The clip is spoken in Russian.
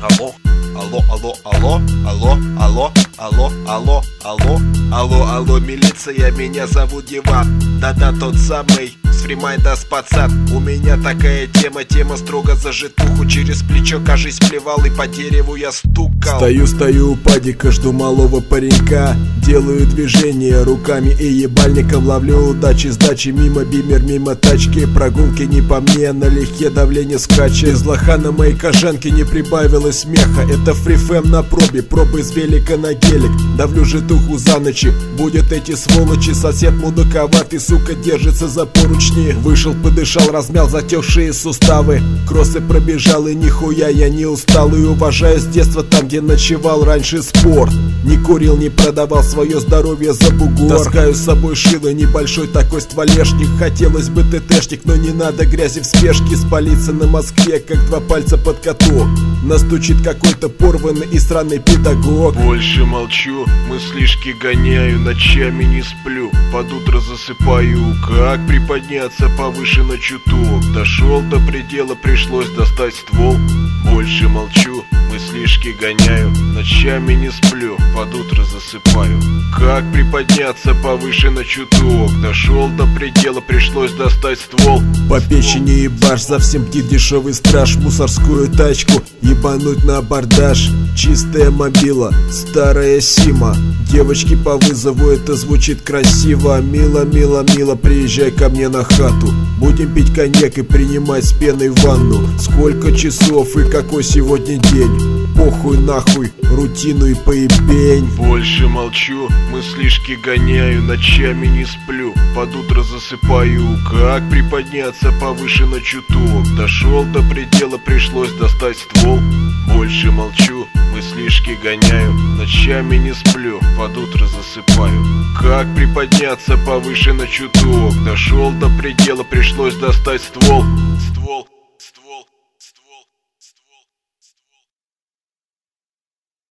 Алло, алло, алло, алло, алло, алло, алло, алло, алло, алло, алло, милиция, меня зовут Диван. Да-да, тот самый, с фримайда с пацан. У меня такая тема строго за житуху. Через плечо, кажись, плевал и по дереву я стукал. Стою у падика, жду малого паренька. Делаю движения руками и ебальником. Ловлю удачи, сдачи, мимо бимер, мимо тачки. Прогулки не по мне, налегке давление скачет. Из лоха на моей кожанке не прибавилось смеха. Это фрифэм на пробе, пробы с велика на гелик. Давлю житуху за ночи, будет эти сволочи. Сосед мудаковатый, сука, держится за поручни. Вышел, подышал, размял затекшие суставы. Кроссы пробежал и нихуя я не устал. И уважаю с детства там, где ночевал раньше спорт. Не курил, не продавал свое здоровье за бугор. Таскаю с собой шило, небольшой такой стволешник. Хотелось бы ТТшник, но не надо грязи в спешке. Спалиться на Москве, как два пальца под каток. Настучит какой-то порванный и сраный педагог. Больше молчу, мыслишки гоняю, ночами не сплю, под утро засыпаю. Как приподняться повыше на чуток? Дошел до предела, пришлось достать ствол. Больше молчу, мыслишки гоняю, ночами не сплю, под утро засыпаю. Как приподняться повыше на чуток? Дошел до предела, пришлось достать ствол. По печени ебашь, за всем птит дешевый страж. Мусорскую тачку ебануть на абордаж. Чистая мобила, старая Сима. Девочки по вызову, это звучит красиво. Мило, мило, мило, приезжай ко мне на хату. Будем пить коньяк и принимать с пеной ванну. Сколько часов и какой сегодня день? Похуй нахуй, рутину и поебень. Больше молчу, мыслишки гоняю, ночами не сплю, под утро засыпаю. Как приподняться повыше на чуток? Дошел до предела, пришлось достать ствол. Больше молчу, мыслишки гоняю, ночами не сплю, под утро засыпаю. Как приподняться повыше на чуток? Дошел до предела, пришлось достать ствол. Ствол, ствол, ствол.